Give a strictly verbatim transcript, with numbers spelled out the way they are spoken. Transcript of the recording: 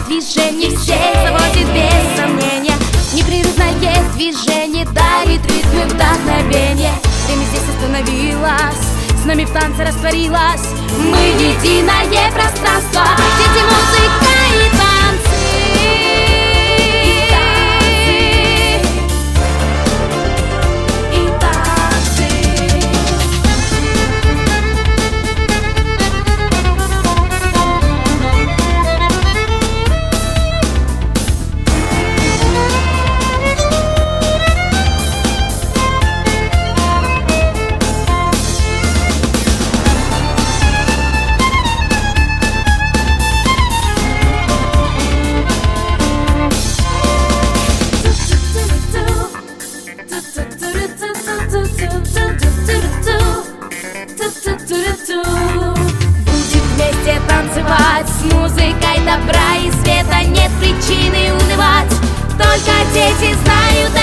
движений всех заводит без сомнения. Непрерывное движение дарит ритм и вдохновение. Время здесь остановилось, с нами в танце растворилась. Мы единое пространство, дети, музыка и танцы. Будем вместе танцевать с музыкой добра и света. Нет причины унывать, только дети знают